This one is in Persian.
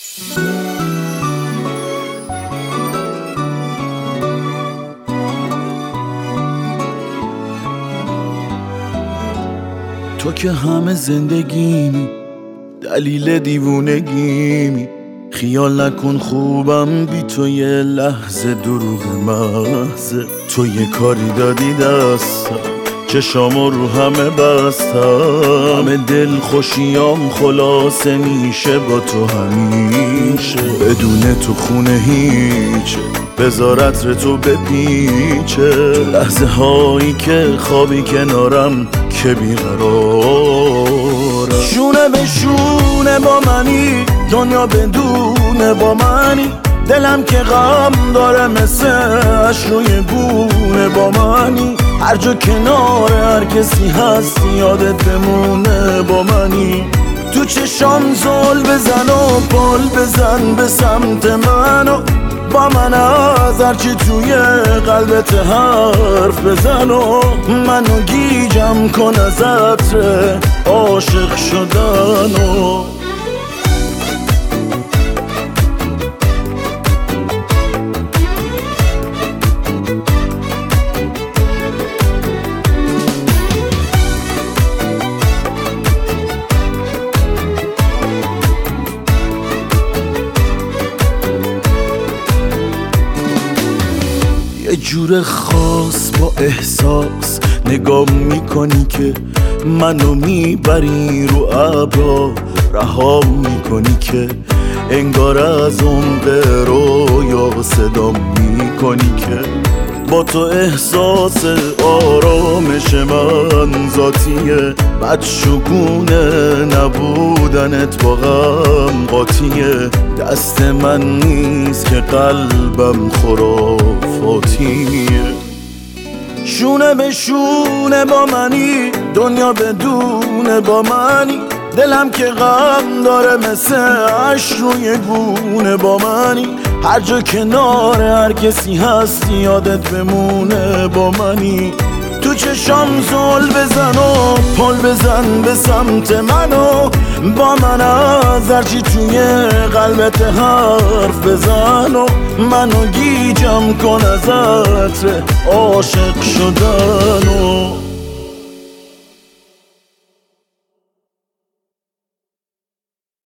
تو که همه زندگیمی، دلیل دیوونگیمی. خیال نکن خوبم بی تو یه لحظه، دروغ محضه. تو یه کاری دادی دستم، چشامو رو همه بستم. همه دل خوشیام خلاصه میشه با تو همیشه. بدون تو خونه هیچه، بذار عطر تو بپیچه. تو لحظه هایی که خوابی کنارم که بیقرارم. شونه به شونه با منی، دنیا بدونه با منی. دلم که غم داره مثل اش روی بونه با منی. هر جا کنار هر کسی هست یادت بمونه با منی. تو چشام زل بزن و پل بزن به سمت منو. با من از هرچی توی قلبت حرف بزن و منو گیجم کن از عطر عاشق شدن و یه جور خاص با احساس نگاه میکنی که منو میبری رو ابرا. رها میکنی که انگار از عمق رویا صدا میکنی که با تو احساس آرامش من ذاتیه. بدشگونه نبودنت با غم قاطیه. دست من نیست که قلبم خرافاتیه. شونه به شونه با منی، دنیا بدونه با منی. دلم که غم داره مثل اش روی گونه با منی. هر جا کنار هر کسی هست یادت بمونه با منی. تو چشام زل بزن و پل بزن به سمت منو. با من از هرچی توی قلبت حرف بزن و منو گیجم کن از عطر عاشق شدن و